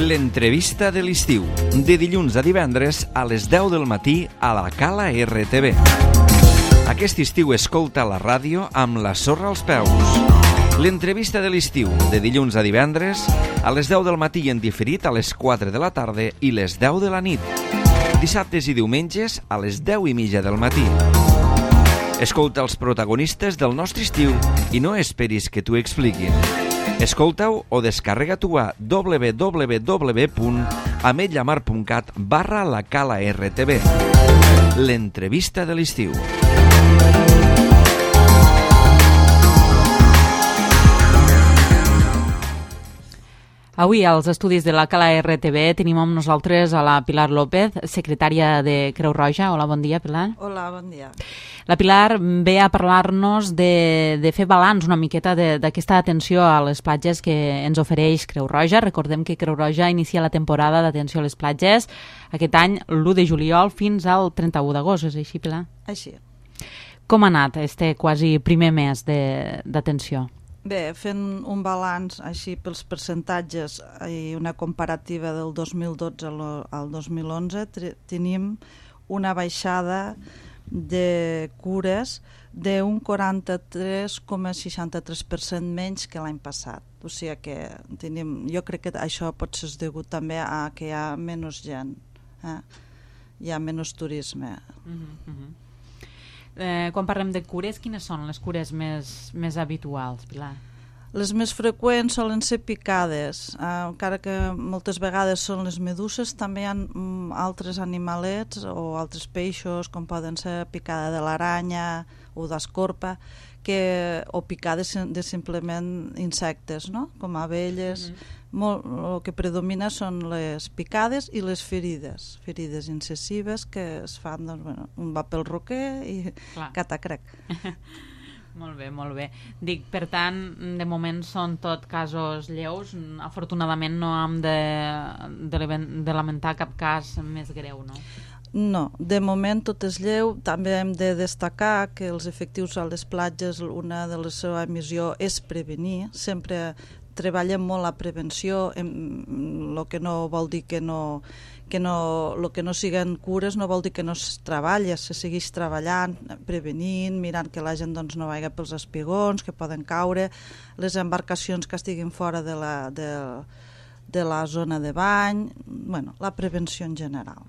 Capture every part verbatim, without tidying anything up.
L'entrevista de l'estiu, de dilluns a divendres a les deu del matí a la Cala R T V. Aquest estiu escolta la ràdio amb la sorra als peus. L'entrevista de l'estiu, de dilluns a divendres a les deu del matí en diferit a les quatre de la tarda i les deu de la nit. Dissabtes i diumenges a les deu i mitja del matí. Escolta els protagonistes del nostre estiu i no esperis que t'ho expliquin. Escolta-ho o descarrega-t'ho a w w w punt ametlllamar punt cat barra la Cala R T V. L'entrevista de l'estiu. Avui als estudis de la Cala R T V tenim amb nosaltres a la Pilar López, secretària de Creu Roja. Hola, bon dia, Pilar. Hola, bon dia. La Pilar ve a parlar-nos de, de fer balanç una miqueta d'aquesta atenció a les platges que ens ofereix Creu Roja. Recordem que Creu Roja inicia la temporada d'atenció a les platges aquest any, l'u de juliol fins al trenta-u d'agost. És així, Pilar? Així. Com ha anat este quasi primer mes d'atenció? Bé, fent un balanç així pels percentatges i una comparativa del dos mil dotze al dos mil onze, tenim una baixada de cures d'un quaranta-tres coma seixanta-tres per cent menys que l'any passat. O sigui que tenim, jo crec que això pot ser degut també a que hi ha menys gent, eh? Hi ha menys turisme. Uh-huh, uh-huh. Eh, quan parlem de cures, quines són les cures més, més habituals, Pilar? Les més freqüents solen ser picades, eh, encara que moltes vegades són les meduses, també hi ha mm, altres animalets o altres peixos, com poden ser picada de l'aranya o d'escorpa, que, o picades de simplement insectes, no? Com abelles. Mm-hmm. Molt, el que predomina són les picades i les ferides, ferides incisives que es fan, doncs, bueno, un va pel roquer i catacrec. Molt bé, molt bé. Dic, per tant, de moment són tot casos lleus. Afortunadament no hem de, de, de lamentar cap cas més greu, no? No, de moment tot és lleu. També hem de destacar que els efectius a les platges, una de la seva missió és prevenir. Sempre treballem molt la prevenció, el que no vol dir que no, que no, lo que no siguen cures no vol dir que no es treballa, se segueix treballant, prevenint, mirant que la gent doncs, no vagi pels espigons, que poden caure, les embarcacions que estiguin fora de la, de, de la zona de bany, bueno, la prevenció en general.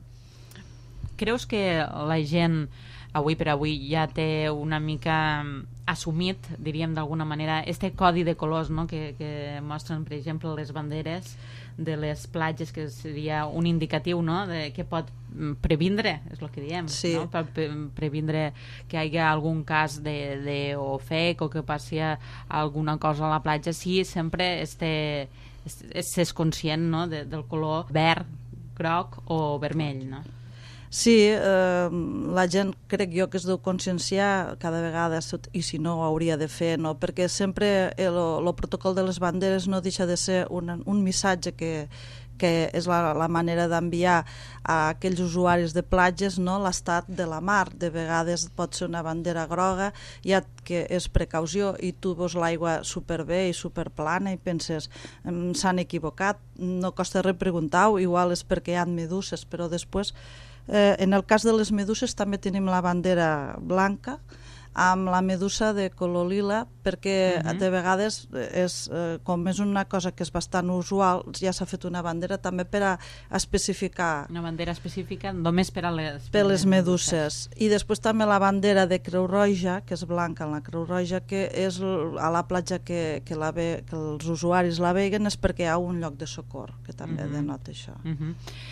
Mm-hmm. Creus que la gent avui per avui ja té una mica assumit, diríem d'alguna manera, este codi de colors, no? que, que mostren, per exemple, les banderes de les platges, que seria un indicatiu, no? de que pot previndre, és el que diem, sí. no? per previndre que hi hagi algun cas d'ofec o que passi alguna cosa a la platja. Sí, sempre este, s'és conscient, no? de, del color verd, groc o vermell, no? Sí, eh, la gent crec jo que es deu conscienciar cada vegada, i si no ho hauria de fer, no? Perquè sempre el, el protocol de les banderes no deixa de ser un, un missatge que, que és la, la manera d'enviar a aquells usuaris de platges, no? L'estat de la mar. De vegades pot ser una bandera groga, ja que és precaució, i tu veus l'aigua superbé i superplana i penses, s'han equivocat, no costa res preguntar-ho, igual és perquè hi ha meduses, però després Eh, en el cas de les meduses també tenim la bandera blanca amb la medusa de color lila, perquè uh-huh. de vegades és, eh, com és una cosa que és bastant usual, ja s'ha fet una bandera també per a especificar una bandera específica només per a les, per les meduses. I després també la bandera de Creu Roja, que és blanca en la Creu Roja, que és a la platja que, que, la ve, que els usuaris la veguen, és perquè hi ha un lloc de socor, que també uh-huh. denota això. Uh-huh.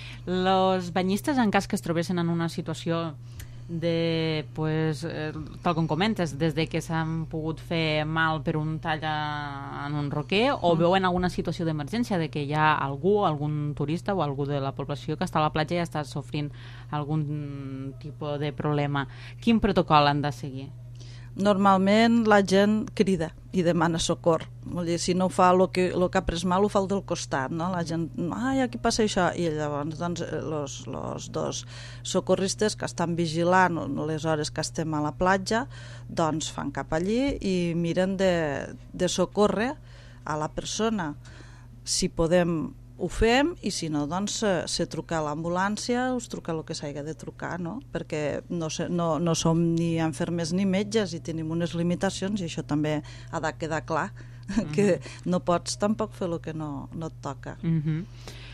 Los banyistes, en cas que es trobessin en una situació de, pues, eh, tal com comentes, des de que s'han pogut fer mal per un tall a, en un roquer, o mm. veuen alguna situació d'emergència, de que hi ha algú, algun turista o algú de la població que està a la platja i està sofrint algun tipus de problema. Quin protocol han de seguir? Normalment la gent crida i demana socor. Vull dir, si no ho fa el que, el que ha pres mal, ho fa el del costat, no? La gent, ai, aquí passa això, i llavors doncs, los, los dos socorristes que estan vigilant les hores que estem a la platja, doncs fan cap allí i miren de, de socórrer a la persona. Si podem ho fem, i si no, doncs se, se truca a l'ambulància, us truca el que s'hagi de trucar, no? Perquè no, se, no, no som ni enfermers ni metges i tenim unes limitacions, i això també ha de quedar clar, uh-huh. que no pots tampoc fer el que no, no et toca. Uh-huh.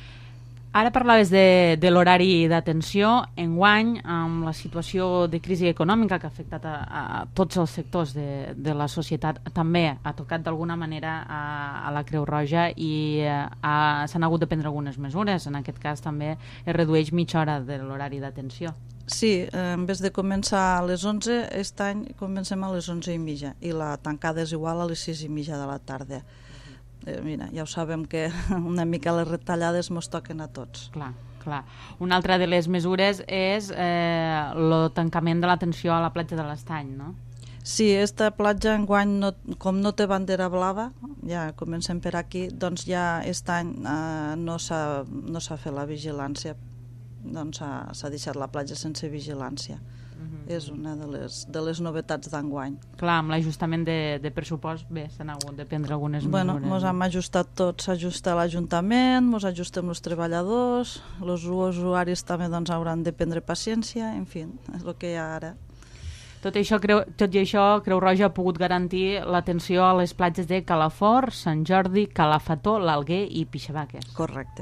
Ara parlaves de, de l'horari d'atenció. Enguany, amb la situació de crisi econòmica que ha afectat a, a tots els sectors de, de la societat, també ha tocat d'alguna manera a, a la Creu Roja i s'han hagut de prendre algunes mesures. En aquest cas també es redueix mitja hora de l'horari d'atenció. Sí, eh, en vez de començar a les onze, aquest any comencem a les onze i mitja, i la tancada és igual a les sis i mitja de la tarda. Eh, mira, ja ho sabem que una mica les retallades mos toquen a tots. Clar, clar. Una altra de les mesures és eh, el tancament de l'atenció a la platja de l'Estany, no? Sí, esta platja enguany, no, com no té bandera blava, ja comencem per aquí, doncs ja aquest any eh, no s'ha no s'ha fet la vigilància, doncs s'ha deixat la platja sense vigilància. Uh-huh. És una de les, de les novetats d'enguany. Clar, amb l'ajustament de, de pressupost, bé, s'han hagut de prendre algunes bueno, mesures. Ens hem ajustat tots, s'ajusta l'Ajuntament, ens ajustem els treballadors, els usuaris també doncs, hauran de prendre paciència, en fi, és el que hi ha ara. Tot això, creu, tot i això, Creu Roja ha pogut garantir l'atenció a les platges de Calafort, Sant Jordi, Calafató, l'Alguer i Pixabaques. Correcte.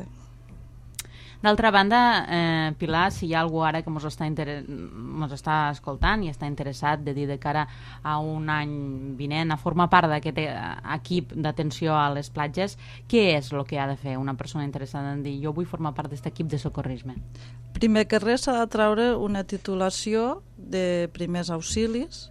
D'altra banda, eh, Pilar, si hi ha algú ara que ens està, inter... està escoltant i està interessat de dir de cara a un any vinent a formar part d'aquest equip d'atenció a les platges, què és el que ha de fer una persona interessada en dir jo vull formar part d'aquest equip de socorrisme? Primer que res s'ha de treure una titulació de primers auxilis.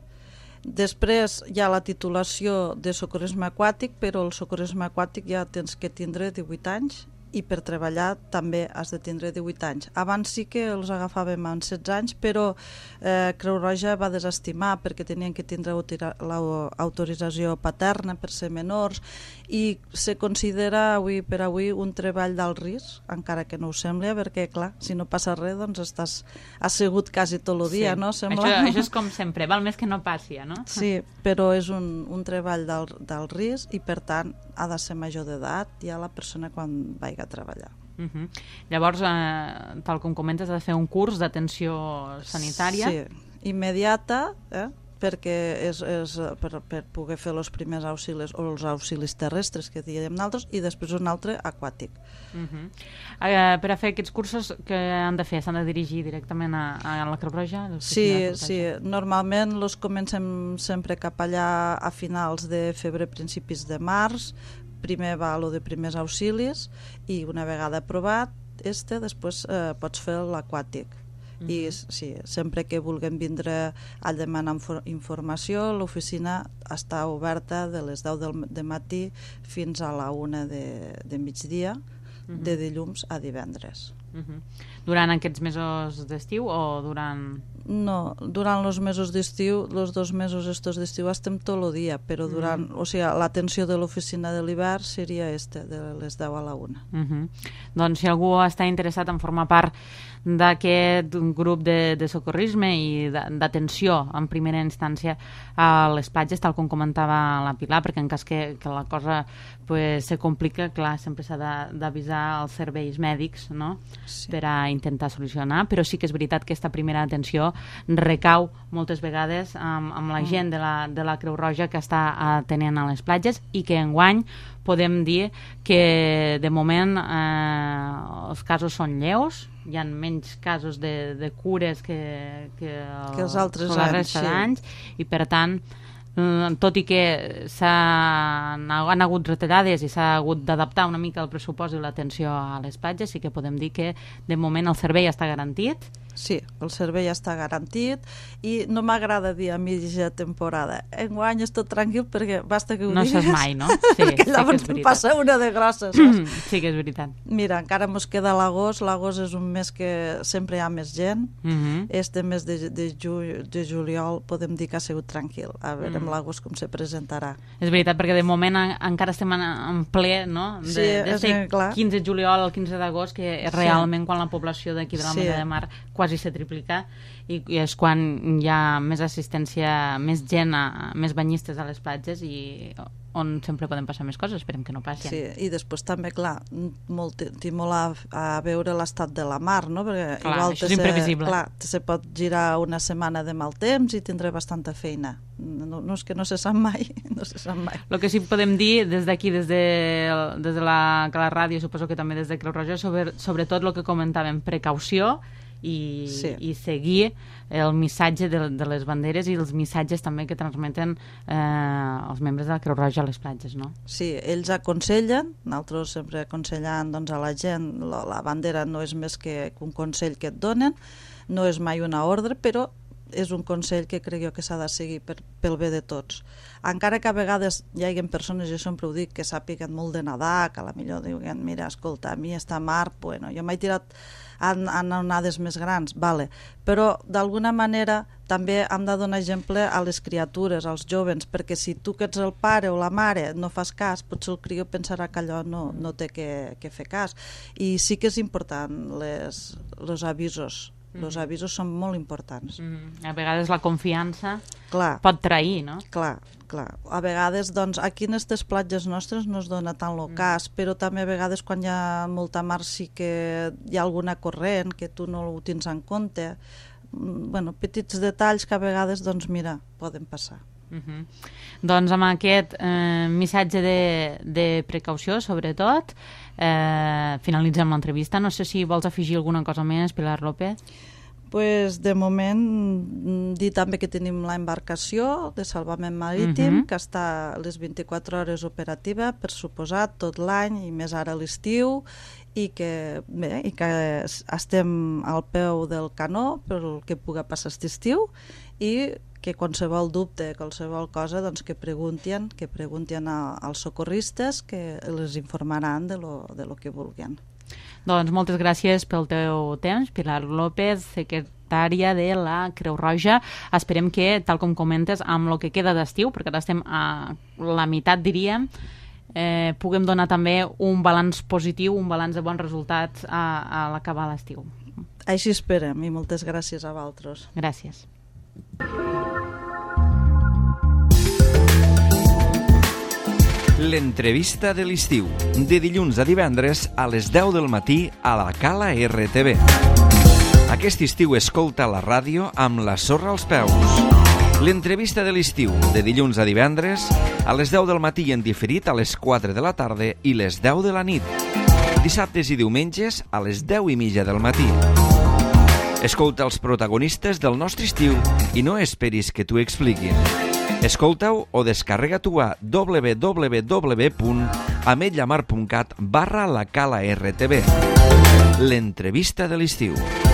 Després hi ha la titulació de socorrisme aquàtic, però el socorrisme aquàtic ja tens que tindre divuit anys, i per treballar també has de tindre divuit anys. Abans sí que els agafàvem amb setze anys, però eh, Creu Roja va desestimar perquè tenien que tindre l'autorització paterna per ser menors, i se considera avui per avui un treball d'alt risc, encara que no ho sembla, perquè clar, si no passa res doncs estàs assegut quasi tot el dia, sí. no? Sembla... Això, això és com sempre, val més que no passi, no? Sí, però és un, un treball d'alt risc i per tant ha de ser major d'edat ja la persona quan vagi a treballar. Uh -huh. Llavors, eh, tal com comentes, ha de fer un curs d'atenció sanitària. Sí, immediata, eh? perquè és, és per, per poder fer els primers auxilis o els auxilis terrestres que diem nosaltres, i després un altre aquàtic. Uh -huh. eh, per a fer aquests cursos, què han de fer? S'han de dirigir directament a, a la Creu Roja? Sí, sí, normalment els comencem sempre cap allà a finals de febrer, principis de març. Primer va lo de primers auxilis i una vegada aprovat este, després eh, pots fer l'aquàtic. Uh-huh. I sí, sempre que vulguem vindre a demanar informació, l'oficina està oberta de les deu del matí fins a la una de, de migdia, uh-huh. de dilluns a divendres. Uh-huh. Durant aquests mesos d'estiu o durant... No, durant els mesos d'estiu, els dos mesos estos d'estiu estem tot el dia, però durant, uh-huh. o sigui, l'atenció de l'oficina de l'hivern seria este, de les deu a la una. Uh-huh. Doncs si algú està interessat en formar part d'aquest grup de, de socorrisme i d'atenció en primera instància a les platges, tal com comentava la Pilar, perquè en cas que, que la cosa pues, se complica, clar, sempre s'ha d'avisar els serveis mèdics, no? Sí. Per a intentar solucionar, però sí que és veritat que aquesta primera atenció recau moltes vegades amb, amb la gent de la, de la Creu Roja que està atenent a les platges, i que enguany podem dir que de moment eh, els casos són lleus, hi ha menys casos de, de cures que, que, que els altres la resta anys, d'anys, sí. I per tant, tot i que s'han han hagut retallades i s'ha hagut d'adaptar una mica el pressupost i l'atenció a les platges, sí que podem dir que de moment el servei està garantit. Sí, el servei està garantit, i no m'agrada dir a mitja temporada. Enguany és tot tranquil perquè basta que ho no digues. No saps mai, no? Sí, perquè llavors sí passa una de grossa, saps? Sí que és veritat. Mira, encara mos queda l'agost. L'agost és un mes que sempre hi ha més gent. Uh -huh. Este mes de, de, ju de juliol podem dir que ha sigut tranquil. A veure, uh -huh. amb l'agost com se presentarà. És veritat, perquè de moment en, encara estem en, en ple, no? De, sí, de és ser clar. quinze de juliol al quinze d'agost, que és realment sí. quan la població d'aquí de la Mella sí. de Mar quasi se triplica, i, i és quan hi ha més assistència, més gent, a, més banyistes a les platges, i on sempre poden passar més coses, esperem que no passin. Sí, i després també, clar, molt, té molt a, a veure l'estat de la mar, no? Perquè clar, igual això és imprevisible. Clar, se pot girar una setmana de mal temps i tindré bastanta feina. No, no és que no se sap mai, no se sap mai. El que sí podem dir des d'aquí, des de, des de la, la ràdio, suposo que també des de Creu Roja, sobre, sobretot el que comentàvem, precaució, i, sí. i seguir el missatge de, de les banderes i els missatges també que transmeten eh, els membres de la Creu Roja a les platges, no? Sí, ells aconsellen, nosaltres sempre aconsellant doncs, a la gent, la, la bandera no és més que un consell que et donen, no és mai una ordre, però és un consell que crec jo que s'ha de seguir per, pel bé de tots. Encara que a vegades hi hagi persones, jo sempre ho dic, que sàpiguen molt de nedar, que a la millor diuen, mira, escolta, a mi esta mar, bueno, jo m'he tirat en, en onades més grans, vale. Però d'alguna manera també hem de donar exemple a les criatures, als jovens, perquè si tu que ets el pare o la mare no fas cas, potser el crió pensarà que allò no, no té que, que fer cas. I sí que és important les, els avisos. Els avisos són molt importants. Mm-hmm. A vegades la confiança clar, pot trair, no? Clar, clar. A vegades, doncs, aquí en aquestes platges nostres no es dona tant el cas, mm. però també a vegades quan hi ha molta mar sí que hi ha alguna corrent que tu no ho tens en compte. Bueno, petits detalls que a vegades, doncs, mira, poden passar. Uh-huh. Doncs amb aquest eh, missatge de, de precaució, sobretot, eh, finalitzem l'entrevista. No sé si vols afegir alguna cosa més, Pilar López. Pues, de moment, dir també que tenim la embarcació de salvament marítim, uh-huh. que està a les vint-i-quatre hores operativa, per suposat, tot l'any, i més ara a l'estiu, i que, bé, i que estem al peu del canó pel que pugui passar aquest estiu, i que qualsevol dubte, qualsevol cosa, doncs que preguntin, que preguntin a, als socorristes, que els informaran de lo, de lo que vulguin. Doncs moltes gràcies pel teu temps, Pilar López, secretària de la Creu Roja. Esperem que, tal com comentes, amb el que queda d'estiu, perquè ara estem a la meitat, diríem, eh, puguem donar també un balanç positiu, un balanç de bons resultats a, a l'acabar l'estiu. Així esperem, i moltes gràcies a vosaltres. Gràcies. L'entrevista de l'estiu, de dilluns a divendres a les deu del matí a la Cala R T V. Aquest estiu escolta la ràdio amb la sorra als peus. L'entrevista de l'estiu, de dilluns a divendres a les deu del matí en diferit a les quatre de la tarda i les deu de la nit. Dissabtes i diumenges a les deu i mitja del matí. Escolta els protagonistes del nostre estiu i no esperis que t'ho expliquin. Escolta-ho o descarrega-t'ho a w w w punt ametlla mar punt cat barra la Cala R T V. L'entrevista de l'estiu.